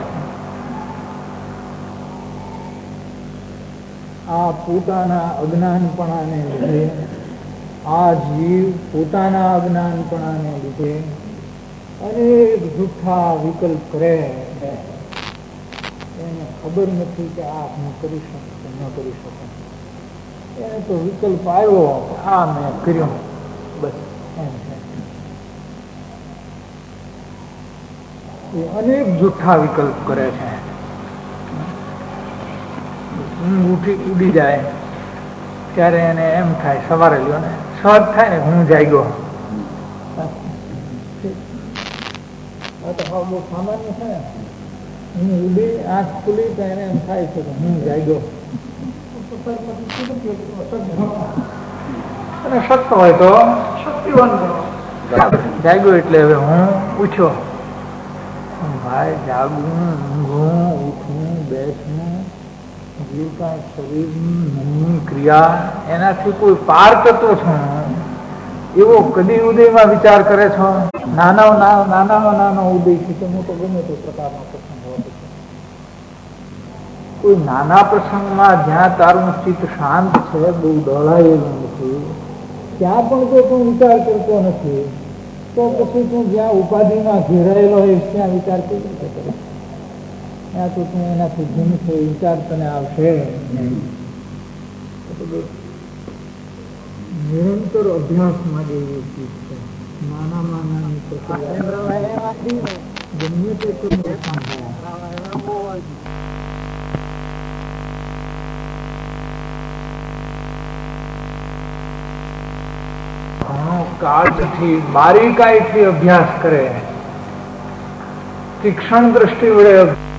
આ પોતાના અજ્ઞાનપણાને લીધે, આ જીવ પોતાના અજ્ઞાનપણાને લીધે અનેક જૂઠા વિકલ્પ કરે. એને ખબર નથી કે આ હું કરી શકું કે ન કરી શકું. એને તો વિકલ્પ આવ્યો, આ મેં કર્યો, બસ એમ છે. એ અનેક જૂઠા વિકલ્પ કરે છે. ઊંઘ ઉડી જાય ત્યારે એને એમ થાય, સવારે લ્યો ને સહજ થાય ને હું જાગ્યો. બહુ સામાન્ય છે ને. હું ઉડી આંખ ખુલી તો એને એમ થાય છે કે હું જાગ્યો. અને સત્ય હોય તો શક્તિવાન જાગ્યો એટલે હવે હું ઉઠ્યો. ભાઈ જાગવું, ઊંઘવું, ઉઠવું, બેસવું, જે કાંઈ શરીરની મનની ક્રિયા એનાથી કોઈ પાર કરતો છું એવો કદી ઉદયમાં વિચાર કરે છો? નાનામાં નાનો ઉદય છે તો મોટો ગમે તે પ્રકારનો પ્રસંગ હોતો છે. કોઈ નાના પ્રસંગમાં જ્યાં તારું ચિત્ત શાંત છે, બહુ દોડાયેલું નથી, ત્યાં પણ જો તું વિચાર કરતો નથી તો પછી તું જ્યાં ઉપાધિમાં ઘેરાયેલો હોય ત્યાં વિચાર કેવી રીતે કરે? ત્યાં તો તું એનાથી ભૂમિ છે વિચાર તને આવશે. નિરંતર અભ્યાસમાં જેવી ચીજ છે. નાનામાં નાની ગમે તે કાળથી બારીકાઈથી અભ્યાસ કરે, તીક્ષ્ણ દ્રષ્ટિ વડે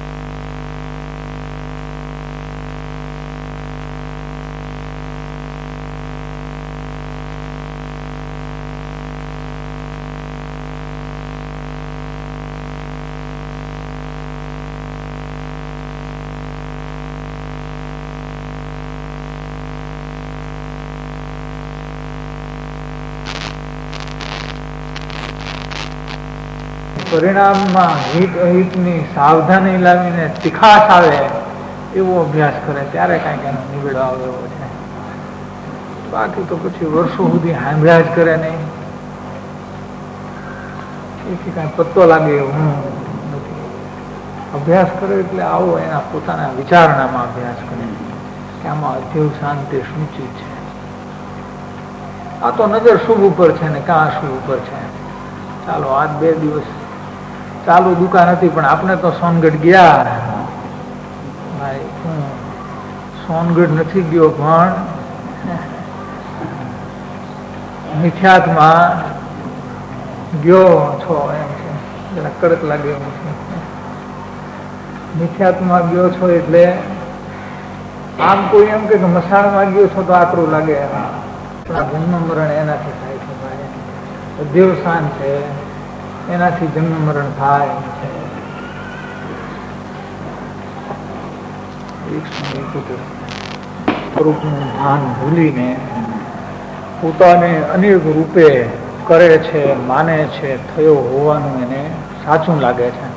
પરિણામમાં હિત અહિતની સાવધાની લાવીને તીખાશ આવે એવો અભ્યાસ કરે ત્યારે કાંઈક એનો નિવેડો આવે એવો છે. બાકી તો પછી વર્ષો સુધી સાંભળ્યા જ કરે નહીં, એથી કાંઈ પત્તો લાગે એવું નથી. અભ્યાસ કરે એટલે આવો એના પોતાના વિચારણામાં અભ્યાસ કરે કે આમાં અધ્યવ શાંતિ શું ચીજ છે. આ તો નજર શુભ ઉપર છે ને કાં અશુભ ઉપર છે. ચાલો આજ 2 દિવસ ચાલુ દુકાન હતી પણ આપણે તો સોનગઢ ગયા. ભાઈ હું સોનગઢ નથી ગયો પણ મિથ્યાત્માં ગયો છો એમ છે. જરા કડક લાગે એમ છે. મિથ્યાત્માં ગયો છો એટલે આમ કોઈ એમ કે મસાણમાં ગયો છો તો આકરું લાગે. જન્મ મરણ એનાથી થાય છે ભાઈ. અધ્યવસાન છે એનાથી જન્મ મરણ થાય. સ્વરૂપનું ભાન ભૂલીને પોતાને અનેક રૂપે કરે છે, માને છે, થયો હોવાનું એને સાચું લાગે છે.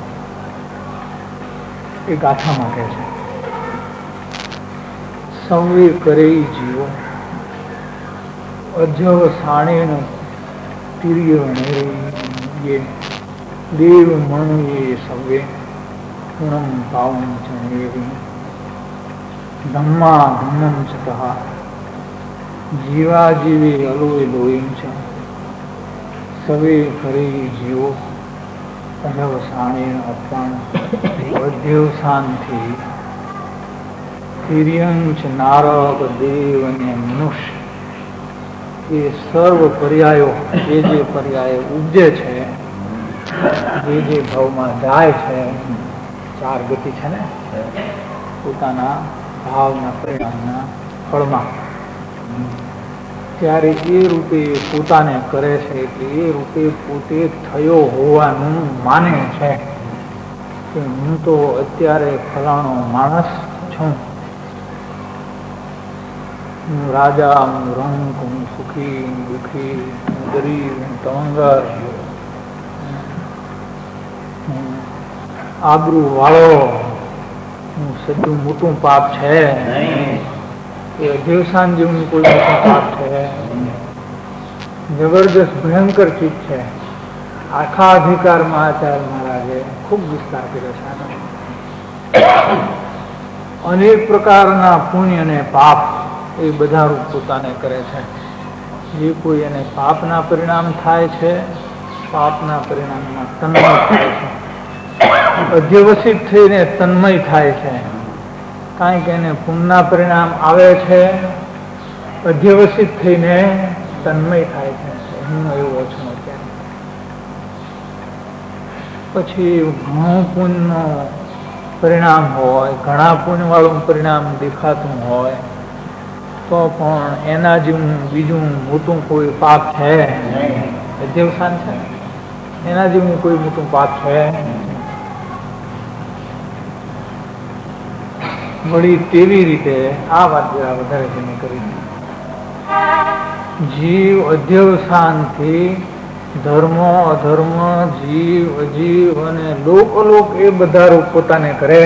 એ ગાથામાં કહે છે, સૌએ કરે જીવો અજવ સાણેન તિર્ય દેવ મણુએ સવે પૂર્ણમ પાવન જણેવી ધમ્મા ધમ્મમ છતઃ જીવા જીવે અલોય લોયમ છે સવે કરે જીવો અજવ સાણેન અર્પણ અધ્યવસાનથી તિર્યંચ નારક દેવ અને મનુષ્ય એ સર્વ પર્યાયો જે પર્યાય ઉપજે છે, જે ભાવમાં જાય છે, 4 ગતિ છે ને પોતાના ભાવના પરિણામના ફળમાં, ત્યારે એ રૂપે પોતાને કરે છે. એટલે એ રૂપે પોતે થયો હોવાનું માને છે કે હું તો અત્યારે ફલાણો માણસ છું, હું રાજા, હું રંક, હું સુખી, હું દુઃખી, હું ગરીબ, હું તવંગર, હું આબરૂ વાળો, હું સજ્જું મોટું પાપ છે એ અધ્યવસાન જેવું કોઈ મોટું પાપ છે. જબરદસ્ત ભયંકર ચીજ છે. આખા અધિકારમાં આચાર્ય મહારાજે ખૂબ વિસ્તાર કર્યો છે. અનેક પ્રકારના પુણ્ય અને પાપ એ બધા રૂપ પોતાને કરે છે. જે કોઈ એને પાપના પરિણામ થાય છે, પાપના પરિણામમાં તન્મય થાય છે, અધ્યવસિત થઈને તન્મય થાય છે. કાંઈક એને પુણ્યના પરિણામ આવે છે, અધ્યવસિત થઈને તન્મય થાય છે. હું એવું છું અત્યારે. પછી ઘણું પુણ્યનું પરિણામ હોય, ઘણા પુણ્યવાળું પરિણામ દેખાતું હોય તો પણ એના જેવું બીજું મોટું કોઈ પાપ છે, અધ્યવસાન છે, એના જેવું કોઈ મોટું પાપ છે. વળી તેવી રીતે આ વાત જરા વધારે જેને કરી, જીવ અધ્યવસાનથી ધર્મ અધર્મ, જીવ અજીવ અને લોક અલોક એ બધા રૂપ પોતાને કરે.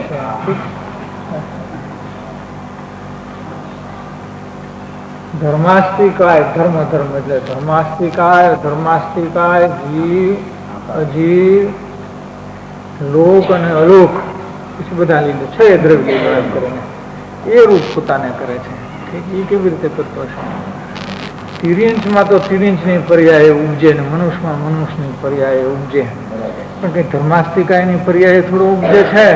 ધર્માસ્તિકાય, ધર્મ ધર્મ એટલે ધર્માસ્તિકાય, ધર્માસ્તિકાય, જીવ અજીવ, લોક અને અલોક બધા લીધે 6 દ્રવ્ય કરીને એ રૂપ પોતાને કરે છે. એ કેવી રીતે કરતો છે? તિર્યંચમાં તો તિર્યંચની પર્યાય ઉપજે ને મનુષ્યમાં મનુષ્યની પર્યાય ઉપજે, પણ કઈ ધર્માસ્તિકાયની પર્યાય થોડો ઉપજે છે.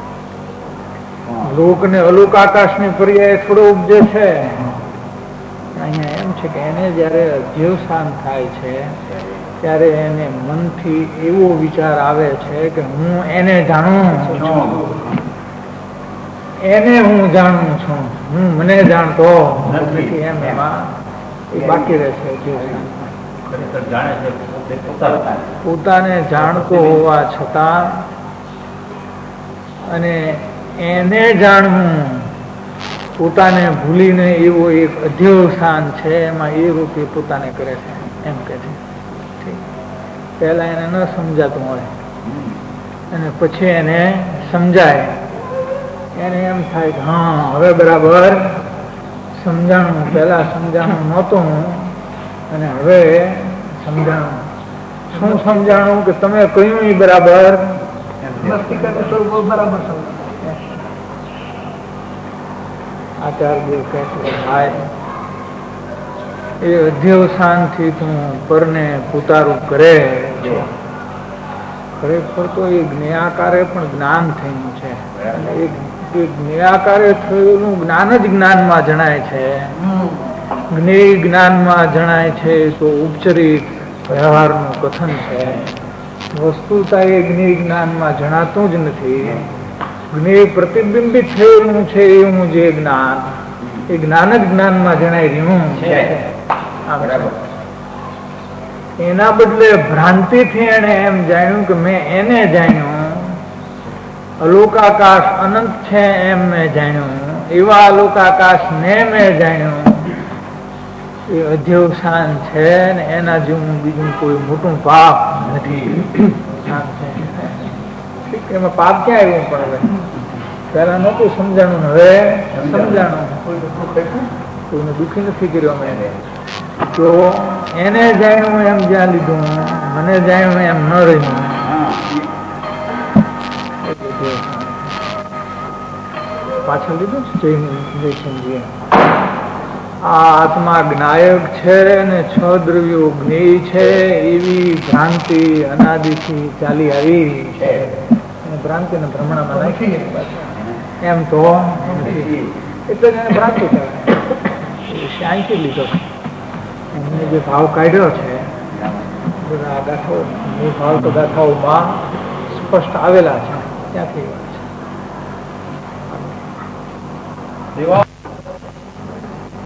લોક ને અલોક આકાશની પર્યાય થોડો ઉપજે છે. અહીંયા એમ છે કે એને જ્યારે અધ્યવસાન થાય છે ત્યારે એને મનથી એવો વિચાર આવે છે કે હું એને જાણું છું, એને હું જાણું છું, હું મને જાણતો નથી. એમ એમાં એ બાકી રહે છે. પોતાને જાણતો હોવા છતાં અને એને જાણવું પોતાને ભૂલીને એવો એક અધ્યવસાન છે, એમાં એ રૂપે પોતાને કરે છે. એમ કે છે પહેલા એને ન સમજાતું હોય અને પછી એને સમજાય, એને એમ થાય કે હા હવે બરાબર સમજાણું, પહેલા સમજાણું નહોતું અને હવે સમજાણું. શું સમજાણું કે તમે કહ્યું એ બરાબર આચાર્ય કહે છે ભાઈ એ અધ્યવસાનથી તું પરને પુતારું કરે છે. ખરેખર તો એ જ્ઞેયાકારે પણ જ્ઞાન થયું છે અને એ જ્ઞેયાકારે થયેલું જ્ઞાન જ જ્ઞાનમાં જણાય છે. જ્ઞેય જ્ઞાનમાં જણાય છે તો ઉપચરિત વ્યવહારનું કથન છે. વસ્તુતા એ જ્ઞેય જ્ઞાનમાં જણાતું જ નથી. જ્ઞેય પ્રતિબિંબિત થયેલું છે એવું જે જ્ઞાન એ જ્ઞાન જ જ્ઞાનમાં જણાય રહ્યું છે. એના બદલે ભ્રાંતિથી એને એમ જાણ્યું કે મેં એને જાણ્યું, અલોકાકાશ અનંત છે એમ મેં જાણ્યું, એવા અલોકાકાશને મેં જાણ્યું. એ અધ્યવસાન છે ને એના જેવું બીજું કોઈ મોટું પાપ નથી. એમાં પાપ ક્યાં આવ્યું? પણ હવે પેલા નહોતું સમજાણું, હવે સમજાણું. કોઈને દુઃખી નથી કર્યો મેં. તો એને જાણ્યું એમ જ્યાં લીધું, મને જાણ્યું એમ ન રહ્યું. પાછળ લીધું છે જયસિંહજીએ. આ આત્મા જ્ઞાયક છે ને છ દ્રવ્યો જ્ઞેય છે એવી ભ્રાંતિ અનાદિથી ચાલી આવી છે. ભ્રાંતિ ને ભ્રમણામાં નાખી એમ તો એટલે જ એને ભ્રાંતિ કહેવાય. શાંતિ લીધો એમને જે ભાવ કાઢ્યો છે બધા ગાથાઓ, એ ભાવ તો ગાથાઓમાં સ્પષ્ટ આવેલા છે. ત્યાંથી વાત છે.